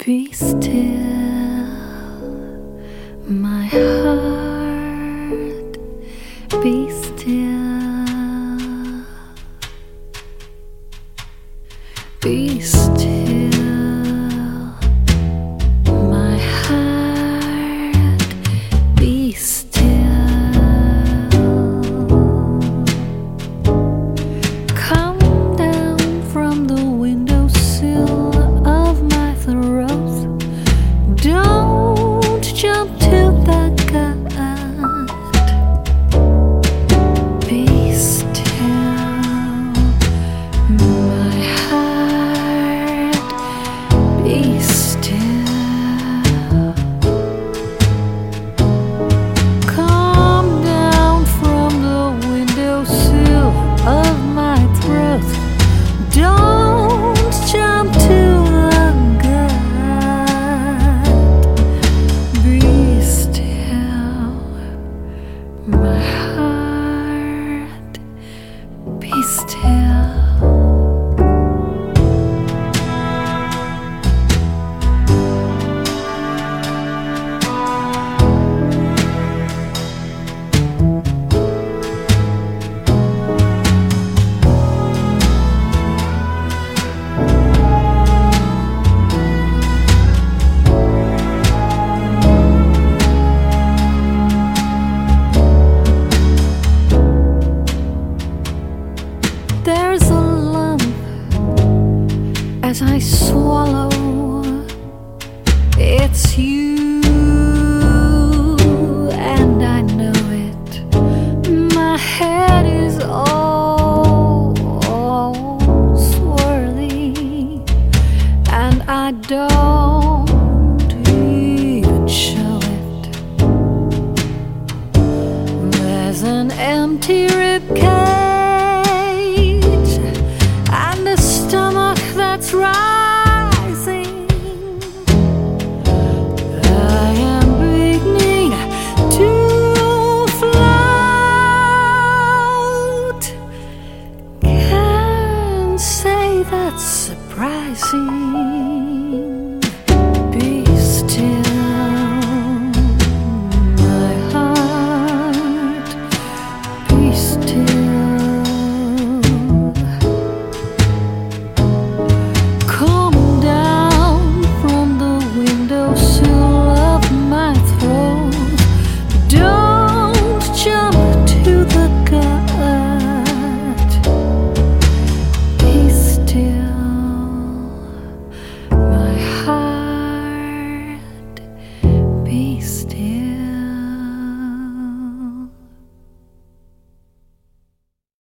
Be still, my heart, be still, be still, my heart, be still. Come down from the windowsill of my throat. Don't jump to the gut. Be still, my heart, be still. Come down from the windowsill of my throat. Don't jump to the gut. My heart, be still. There's a lump as I swallow. It's you, and I know it. My head is all swirly, and I don't even show it. There's an empty ribcage and a stomach that's rising. I am beginning to float. Can't say that's surprising. Be still, my heart, be still. Be still.